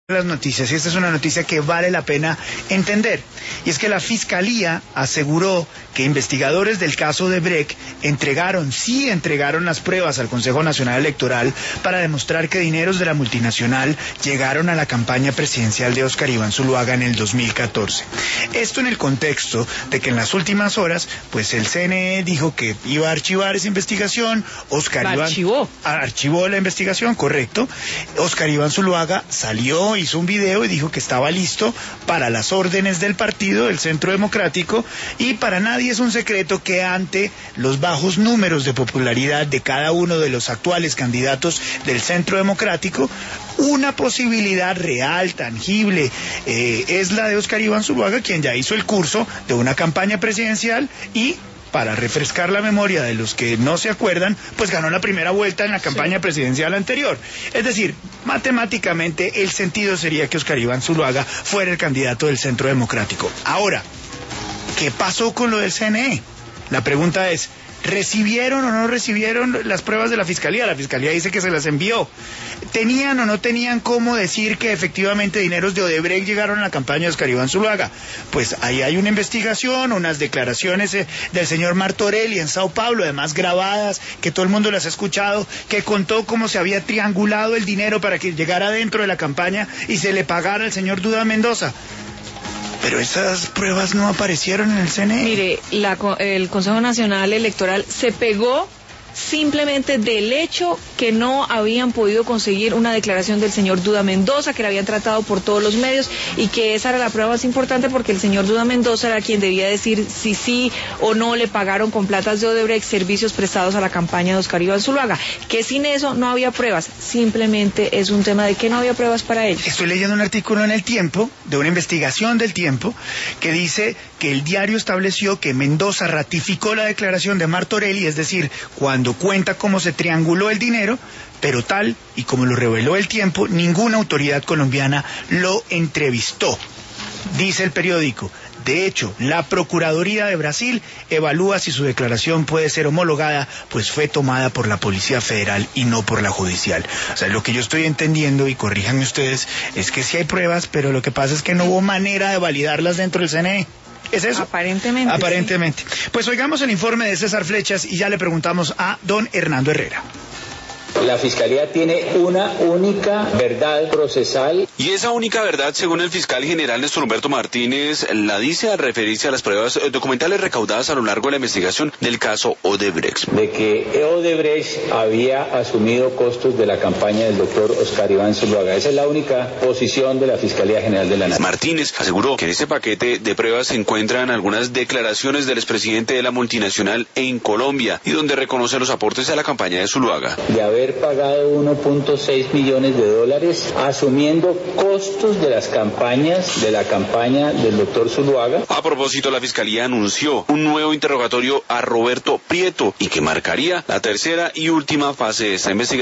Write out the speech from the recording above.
Las noticias, y esta es una noticia que vale la pena entender, y es que la Fiscalía aseguró que investigadores del caso Odebrecht entregaron las pruebas al Consejo Nacional Electoral para demostrar que dineros de la multinacional llegaron a la campaña presidencial de Óscar Iván Zuluaga en el 2014. Esto en el contexto de que en las últimas horas, pues el CNE dijo que iba a archivar esa investigación. Archivó la investigación, correcto. Óscar Iván Zuluaga salió, hizo un video y dijo que estaba listo para las órdenes del partido, del Centro Democrático, y para nadie es un secreto que ante los bajos números de popularidad de cada uno de los actuales candidatos del Centro Democrático, una posibilidad real, tangible, es la de Óscar Iván Zuluaga, quien ya hizo el curso de una campaña presidencial y, para refrescar la memoria de los que no se acuerdan, pues ganó la primera vuelta en la campaña presidencial anterior. Es decir, matemáticamente el sentido sería que Óscar Iván Zuluaga fuera el candidato del Centro Democrático. Ahora, ¿qué pasó con lo del CNE? La pregunta es, ¿recibieron o no recibieron las pruebas de la Fiscalía? La Fiscalía dice que se las envió. ¿Tenían o no tenían cómo decir que efectivamente dineros de Odebrecht llegaron a la campaña de Óscar Iván Zuluaga? Pues ahí hay una investigación, unas declaraciones del señor Martorelli en Sao Paulo, además grabadas, que todo el mundo las ha escuchado, que contó cómo se había triangulado el dinero para que llegara dentro de la campaña y se le pagara al señor Duda Mendoza. Pero esas pruebas no aparecieron en el CNE. Mire, el Consejo Nacional Electoral se pegó simplemente del hecho que no habían podido conseguir una declaración del señor Duda Mendoza, que la habían tratado por todos los medios, y que esa era la prueba más importante, porque el señor Duda Mendoza era quien debía decir si sí o no le pagaron con platas de Odebrecht servicios prestados a la campaña de Óscar Iván Zuluaga, que sin eso no había pruebas, simplemente es un tema de que no había pruebas para ellos. Estoy leyendo un artículo en El Tiempo, de una investigación del Tiempo, que dice que el diario estableció que Mendoza ratificó la declaración de Martorelli, es decir, cuando cuenta cómo se trianguló el dinero, pero tal y como lo reveló El Tiempo, ninguna autoridad colombiana lo entrevistó. Dice el periódico, de hecho, la Procuraduría de Brasil evalúa si su declaración puede ser homologada, pues fue tomada por la Policía Federal y no por la Judicial. O sea, lo que yo estoy entendiendo, y corríjanme ustedes, es que sí hay pruebas, pero lo que pasa es que no hubo manera de validarlas dentro del CNE. ¿Es eso? Aparentemente. Sí. Pues oigamos el informe de César Flechas y ya le preguntamos a don Hernando Herrera. La Fiscalía tiene una única verdad procesal. Y esa única verdad, según el fiscal general Néstor Humberto Martínez, la dice al referirse a las pruebas documentales recaudadas a lo largo de la investigación del caso Odebrecht. De que Odebrecht había asumido costos de la campaña del doctor Óscar Iván Zuluaga. Esa es la única posición de la Fiscalía General de la Nación. Martínez aseguró que en este paquete de pruebas se encuentran algunas declaraciones del expresidente de la multinacional en Colombia y donde reconoce los aportes a la campaña de Zuluaga. De haber pagado 1.6 millones de dólares asumiendo costos de las campañas, de la campaña del doctor Zuluaga. A propósito, la Fiscalía anunció un nuevo interrogatorio a Roberto Prieto y que marcaría la tercera y última fase de esta investigación.